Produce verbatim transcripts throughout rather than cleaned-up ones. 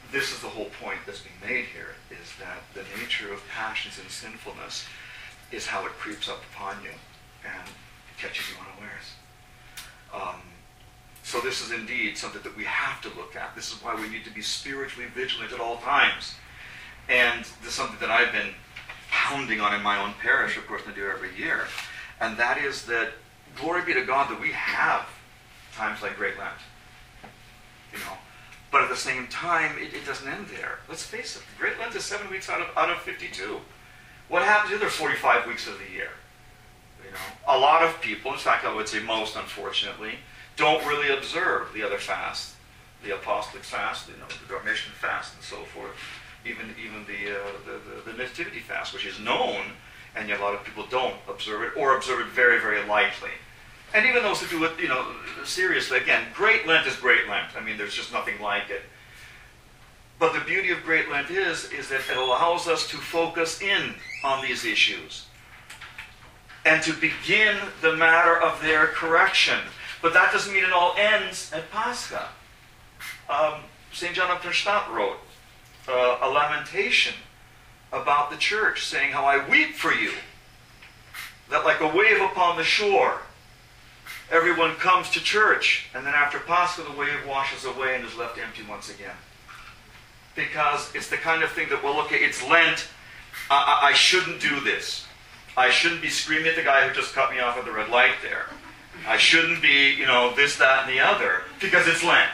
this is the whole point that's being made here, is that the nature of passions and sinfulness is how it creeps up upon you and catches you unawares. Um, so this is indeed something that we have to look at. This is why we need to be spiritually vigilant at all times. And this is something that I've been pounding on in my own parish, of course, and I do every year. And that is that, glory be to God that we have times like Great Lent. You know, but at the same time, it, it doesn't end there. Let's face it, Great Lent is seven weeks out of out of fifty-two. What happens to the other forty-five weeks of the year? You know, a lot of people, in fact, I would say most, unfortunately, don't really observe the other fasts, the apostolic fast, you know, the Dormition fast, and so forth. Even even the, uh, the, the the Nativity fast, which is known, and yet a lot of people don't observe it, or observe it very, very lightly. And even those who do it, you know, seriously, again, Great Lent is Great Lent. I mean, there's just nothing like it. But the beauty of Great Lent is, is that it allows us to focus in on these issues and to begin the matter of their correction. But that doesn't mean it all ends at Pascha. Um, Saint John of Neustadt wrote uh, a lamentation about the church, saying how I weep for you, that like a wave upon the shore, everyone comes to church, and then after Pascha the wave washes away and is left empty once again. Because it's the kind of thing that, well, okay, it's Lent, I, I, I shouldn't do this. I shouldn't be screaming at the guy who just cut me off at the red light there. I shouldn't be, you know, this, that, and the other, because it's Lent.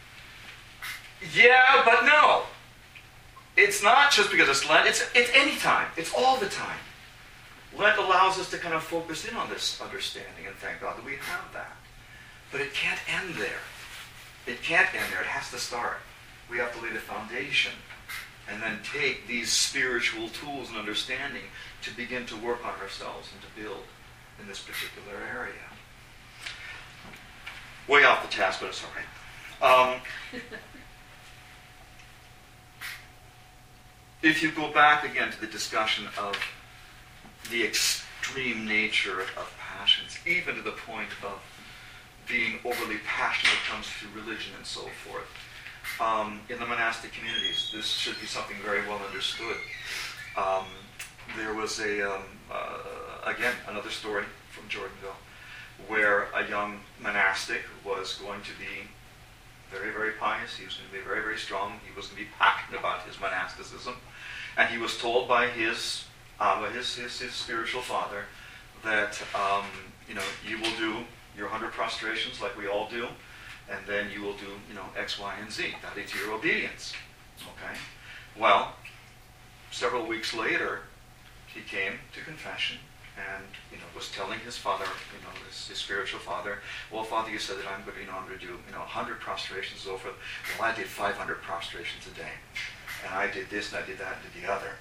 Yeah, but no. It's not just because it's Lent, it's, it's any time. It's all the time. Lent allows us to kind of focus in on this understanding, and thank God that we have that. But it can't end there. It can't end there. It has to start. We have to lay the foundation and then take these spiritual tools and understanding to begin to work on ourselves and to build in this particular area. Way off the task, but it's all right. Um, if you go back again to the discussion of the extreme nature of passions, even to the point of being overly passionate when it comes to religion and so forth. Um, in the monastic communities, this should be something very well understood. Um, there was a, um, uh, again, another story from Jordanville, where a young monastic was going to be very, very pious. He was going to be very, very strong. He was going to be passionate about his monasticism. And he was told by his Um, his, his, his spiritual father that, um, you know, you will do your one hundred prostrations like we all do, and then you will do, you know, X, Y, and Z. That leads to your obedience. Okay? Well, several weeks later, he came to confession and, you know, was telling his father, you know, his, his spiritual father, well, Father, you said that I'm going to, you know, I'm going to do, you know, one hundred prostrations and so forth. Well, I did five hundred prostrations a day. And I did this and I did that and did the other.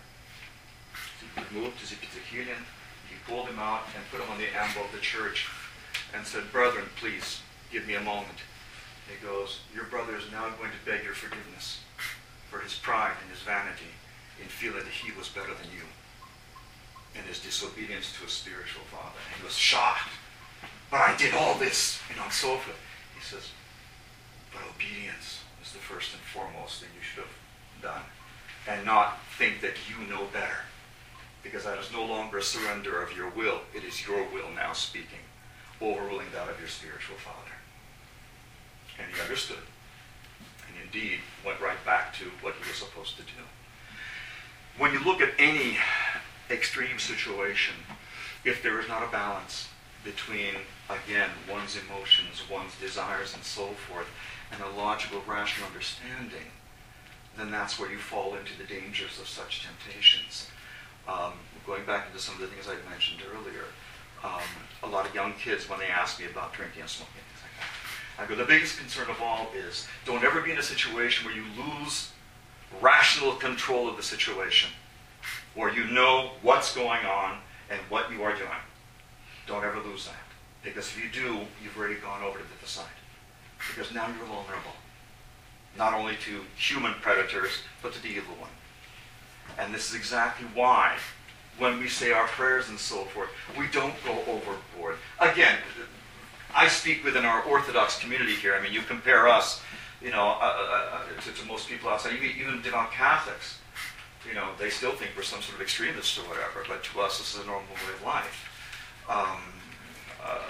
He moved to Zipizakilian, he pulled him out and put him on the ambo of the church and said, brethren, please, give me a moment. He goes, your brother is now going to beg your forgiveness for his pride and his vanity in feeling that he was better than you and his disobedience to his spiritual father. And he was shocked. But I did all this, you know, and so forth. He says, but obedience is the first and foremost thing you should have done, and not think that you know better. Because that is no longer a surrender of your will. It is your will now speaking, overruling that of your spiritual father. And he understood. And indeed went right back to what he was supposed to do. When you look at any extreme situation, if there is not a balance between, again, one's emotions, one's desires, and so forth, and a logical, rational understanding, then that's where you fall into the dangers of such temptations. Um, going back into some of the things I mentioned earlier, um, a lot of young kids, when they ask me about drinking and smoking, things like that, I go, the biggest concern of all is don't ever be in a situation where you lose rational control of the situation, where you know what's going on and what you are doing. Don't ever lose that. Because if you do, you've already gone over to the other side. Because now you're vulnerable. Not only to human predators, but to the evil one. And this is exactly why, when we say our prayers and so forth, we don't go overboard. Again, I speak within our Orthodox community here. I mean, you compare us you know, uh, uh, to, to most people outside, even, even devout Catholics, you know, they still think we're some sort of extremists or whatever, but to us this is a normal way of life. Um, uh,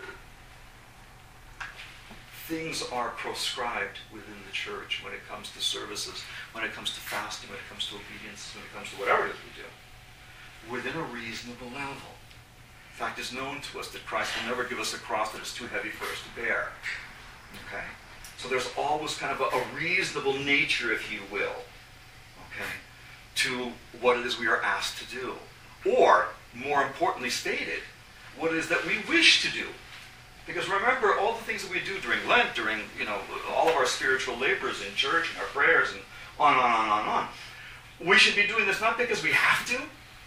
things are proscribed within the church when it comes to services, when it comes to fasting, when it comes to obedience, when it comes to whatever it is we do, within a reasonable level. In fact, it's known to us that Christ will never give us a cross that is too heavy for us to bear. Okay? So there's always kind of a, a reasonable nature, if you will, okay, to what it is we are asked to do. Or, more importantly stated, what it is that we wish to do. Because remember, all the things that we do during Lent, during, you know, all of our spiritual labors in church and our prayers and on and on and on and on, we should be doing this not because we have to,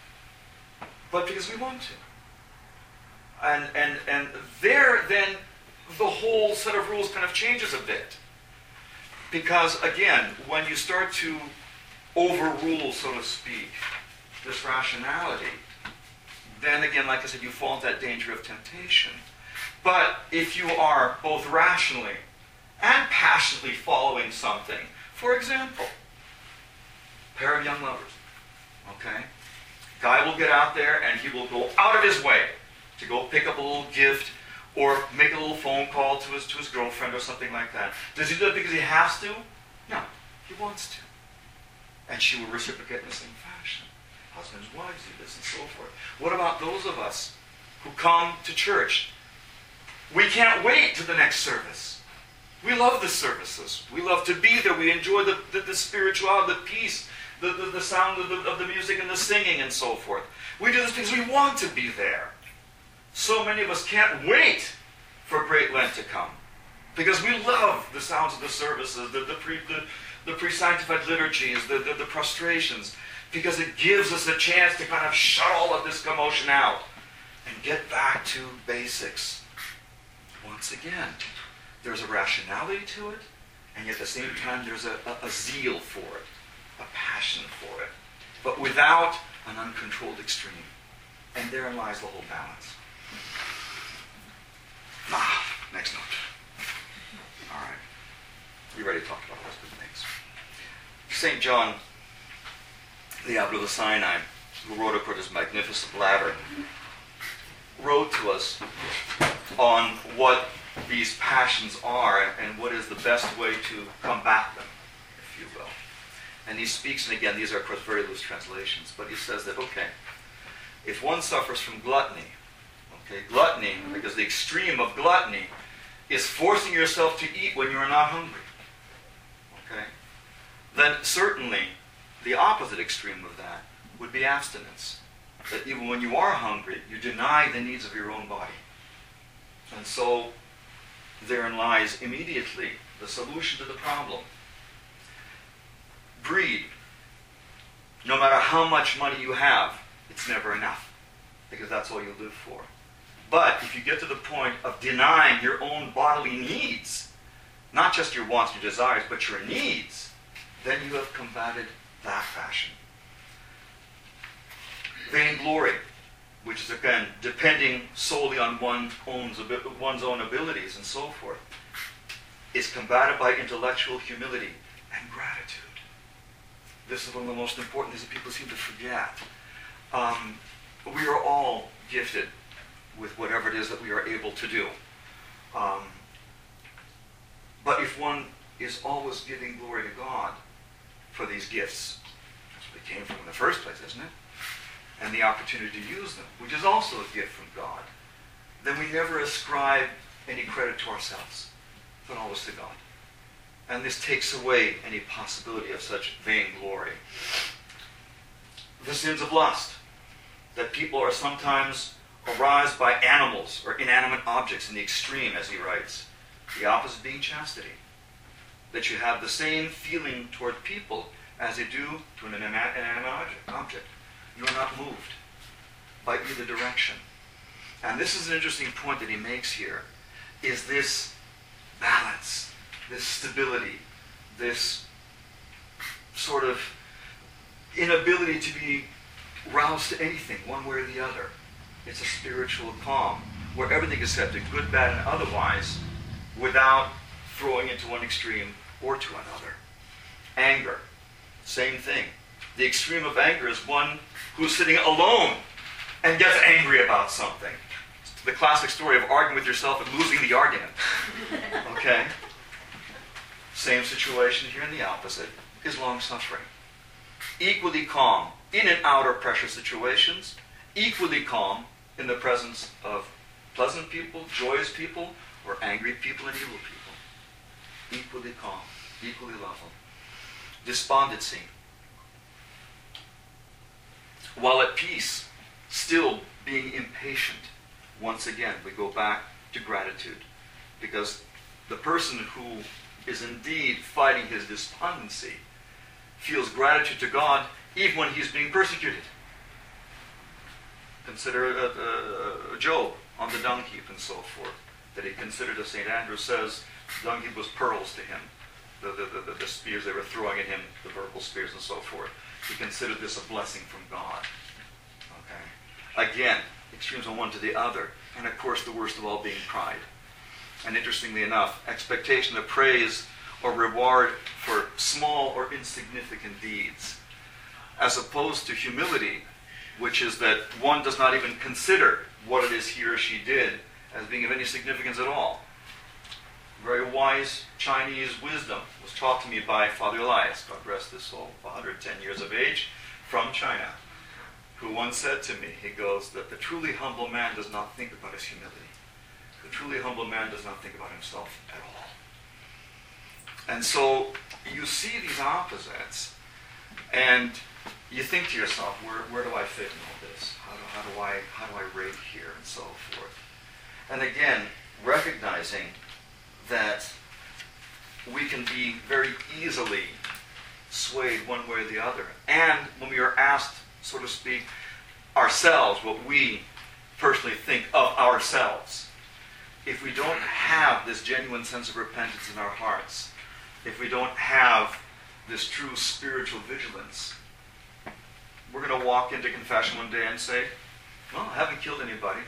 but because we want to. And, and, and there, then, the whole set of rules kind of changes a bit. Because, again, when you start to overrule, so to speak, this rationality, then again, like I said, you fall into that danger of temptation. But if you are both rationally and passionately following something, for example, pair of young lovers, okay? Guy will get out there and he will go out of his way to go pick up a little gift or make a little phone call to his, to his girlfriend or something like that. Does he do it because he has to? No, he wants to. And she will reciprocate in the same fashion. Husbands, wives do this and so forth. What about those of us who come to church? We can't wait to the next service. We love the services. We love to be there. We enjoy the, the, the spirituality, the peace, the, the, the sound of the, of the music and the singing and so forth. We do this because we want to be there. So many of us can't wait for Great Lent to come because we love the sounds of the services, the, the, pre, the, the pre-sanctified liturgies, the, the, the prostrations, because it gives us a chance to kind of shut all of this commotion out and get back to basics. Once again, there's a rationality to it, and yet at the same time there's a, a, a zeal for it, a passion for it, but without an uncontrolled extreme. And therein lies the whole balance. Ah, next note. All right. We already talked about those good things. Saint John, the Abbot of the Sinai, who wrote, of course, this magnificent ladder, wrote to us on what these passions are and what is the best way to combat them, if you will. And he speaks, and again, these are, of course, very loose translations, but he says that, okay, if one suffers from gluttony, okay, gluttony, because the extreme of gluttony is forcing yourself to eat when you are not hungry, okay, then certainly the opposite extreme of that would be abstinence. That even when you are hungry, you deny the needs of your own body. And so therein lies immediately the solution to the problem. Greed. No matter how much money you have, it's never enough, because that's all you live for. But if you get to the point of denying your own bodily needs, not just your wants and your desires, but your needs, then you have combated that passion. Vainglory, which is, again, depending solely on one's own, one's own abilities and so forth, is combated by intellectual humility and gratitude. This is one of the most important things that people seem to forget. Um, we are all gifted with whatever it is that we are able to do. Um, but if one is always giving glory to God for these gifts, that's what they came from in the first place, isn't it? And the opportunity to use them, which is also a gift from God, then we never ascribe any credit to ourselves, but always to God. And this takes away any possibility of such vainglory. The sins of lust, that people are sometimes aroused by animals or inanimate objects in the extreme, as he writes. The opposite being chastity. That you have the same feeling toward people as they do to an inanimate object. You are not moved by either direction. And this is an interesting point that he makes here, is this balance, this stability, this sort of inability to be roused to anything, one way or the other. It's a spiritual calm, where everything is accepted, good, bad, and otherwise, without throwing into one extreme or to another. Anger, same thing. The extreme of anger is one who's sitting alone and gets angry about something. The classic story of arguing with yourself and losing the argument. Okay? Same situation here, in the opposite is long-suffering. Equally calm in and out of pressure situations, equally calm in the presence of pleasant people, joyous people, or angry people and evil people. Equally calm, equally loving. Despondency. While at peace, still being impatient. Once again, we go back to gratitude, because the person who is indeed fighting his despondency feels gratitude to God even when he's being persecuted. Consider uh, uh, Job on the dung heap and so forth, that he considered, as Saint Andrew says, the dung heap was pearls to him. The, the, the, the spears they were throwing at him, the verbal spears and so forth. He considered this a blessing from God. Okay. Again, extremes on one to the other. And of course, the worst of all being pride. And interestingly enough, expectation of praise or reward for small or insignificant deeds, as opposed to humility, which is that one does not even consider what it is he or she did as being of any significance at all. Very wise Chinese wisdom was taught to me by Father Elias, God rest his soul, one hundred ten years of age, from China, who once said to me, he goes, that the truly humble man does not think about his humility. The truly humble man does not think about himself at all. And so you see these opposites, and you think to yourself, where, where do I fit in all this? How do, how do I how do I rate here, and so forth? And again, recognizing that we can be very easily swayed one way or the other. And when we are asked, so to speak, ourselves, what we personally think of ourselves, if we don't have this genuine sense of repentance in our hearts, if we don't have this true spiritual vigilance, we're going to walk into confession one day and say, well, I haven't killed anybody.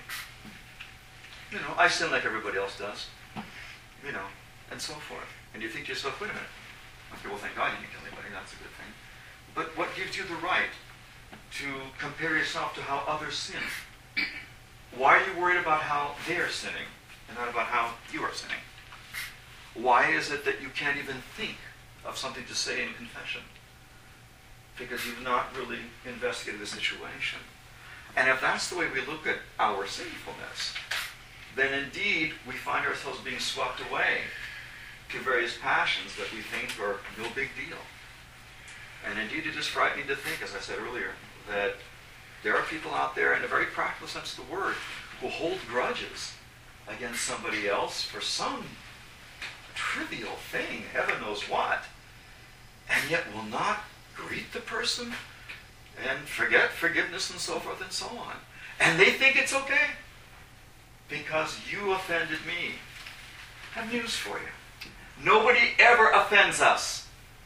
You know, I sin like everybody else does. You know, and so forth. And you think to yourself, wait a minute. Okay, well, thank God you didn't kill anybody. That's a good thing. But what gives you the right to compare yourself to how others sin? Why are you worried about how they are sinning and not about how you are sinning? Why is it that you can't even think of something to say in confession? Because you've not really investigated the situation. And if that's the way we look at our sinfulness, then indeed we find ourselves being swept away to various passions that we think are no big deal. And indeed it is frightening to think, as I said earlier, that there are people out there, in a very practical sense of the word, who hold grudges against somebody else for some trivial thing, heaven knows what, and yet will not greet the person and forget forgiveness and so forth and so on. And they think it's okay because you offended me. I have news for you. Nobody ever offends us.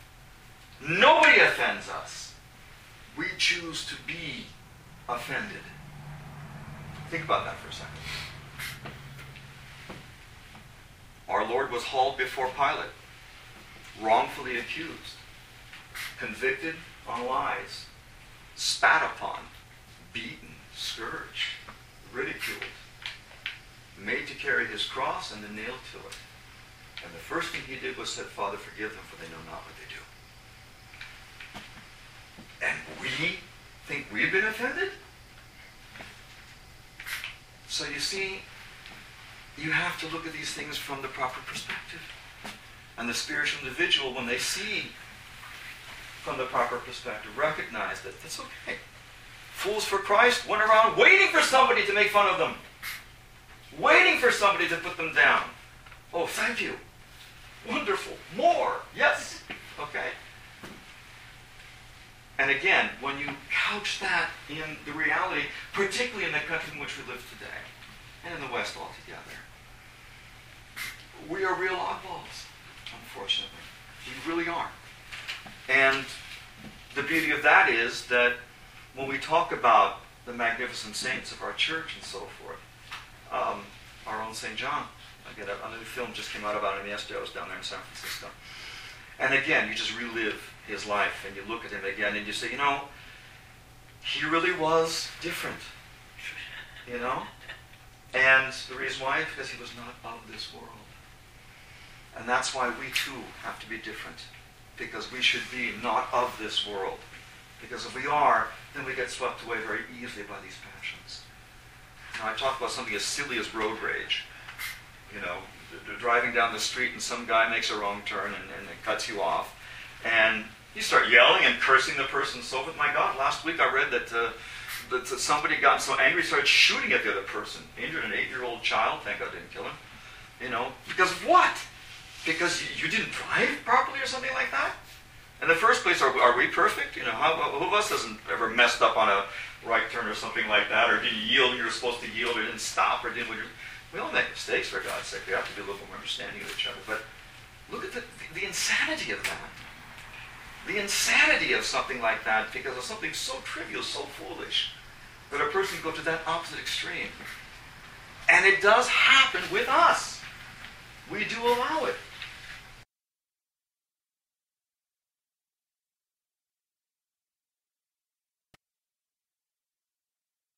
Nobody offends us. We choose to be offended. Think about that for a second. Our Lord was hauled before Pilate, wrongfully accused, convicted on lies, spat upon, beaten, scourged, ridiculed, made to carry his cross and then nailed to it. And the first thing he did was said, Father, forgive them, for they know not what they do. And we think we've been offended? So you see, you have to look at these things from the proper perspective. And the spiritual individual, when they see from the proper perspective, recognize that that's okay. Fools for Christ went around waiting for somebody to make fun of them. Waiting for somebody to put them down. Oh, thank you. Wonderful. More. Yes. Okay. And again, when you couch that in the reality, particularly in the country in which we live today, and in the West altogether, we are real oddballs, unfortunately. We really are. And the beauty of that is that when we talk about the magnificent saints of our church and so forth, um, our own Saint John, again, a new film just came out about him yesterday. I was down there in San Francisco. And again, you just relive his life and you look at him again and you say, you know, he really was different. You know? And the reason why is because he was not of this world. And that's why we too have to be different. Because we should be not of this world. Because if we are, then we get swept away very easily by these passions. Now I talk about something as silly as road rage. You know, driving down the street and some guy makes a wrong turn and, and it cuts you off. And you start yelling and cursing the person and so forth. My God, last week I read that, uh, that somebody got so angry, started shooting at the other person. Injured an eight-year-old child. Thank God didn't kill him. You know, because of what? Because you, you didn't drive properly or something like that? In the first place, are, are we perfect? You know, how, who of us hasn't ever messed up on a right turn or something like that? Or didn't yield when you were supposed to yield, or didn't stop, or didn't... We all make mistakes, for God's sake. We have to be a little more understanding of each other. But look at the, the, the insanity of that. The insanity of something like that because of something so trivial, so foolish, that a person can go to that opposite extreme. And it does happen with us. We do allow it.